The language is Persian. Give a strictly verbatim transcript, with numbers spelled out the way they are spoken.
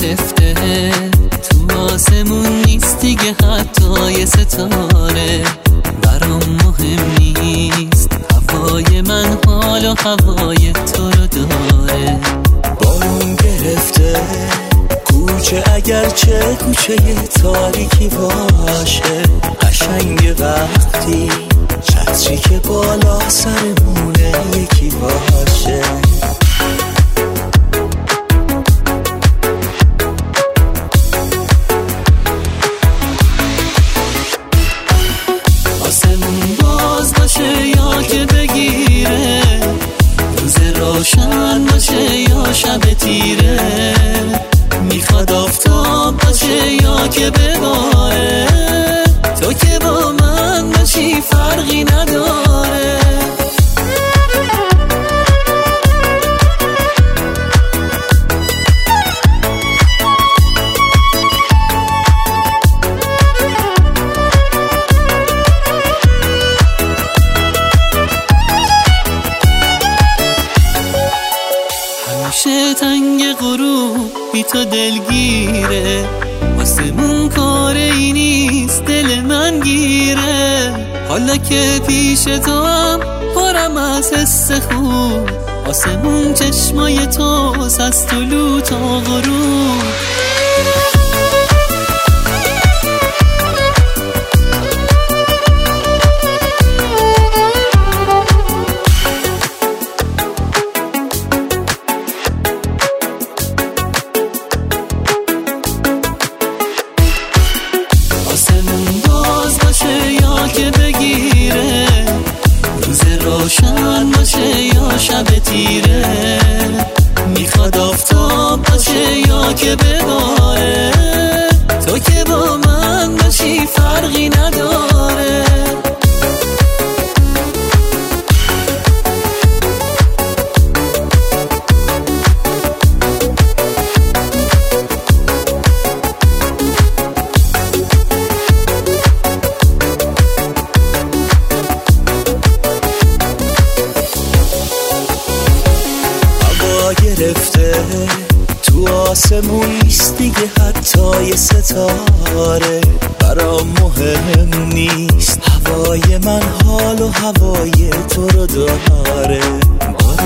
گرفته، تو آسمون نیست دیگه حتی یه ستاره. برام مهم نیست هوای من، حال و هوای تو رو داره. بارون گرفته کوچه، اگر چه کوچه تاریکی باشه، قشنگ وقتی چتری که بالا سرمونه یکی باشه. آسمون باز باشه یا که بگیره، روز روشن باشه یا شب تیره، میخواد آفتاب باشه یا که بباره، تو که با من باشی فرقی نداره. همیشه تنگ غروب بی تو دلگیره، آسمون کار ای نیست دل من گیره. حالا که پیش تو هم پرم از حس خوب، آسمون چشمای توست از طلوع تا غروب. آسمون باز باشه یا که بگیره، روز روشن باشه یا شب تیره، میخواد آفتاب باشه یا که بباره، تو که با من باشی فرقی نداره. گرفته تو آسمون نیست دیگه حتی یه ستاره. برام مهم نیست هوای من، حال و هوای تو رو داره.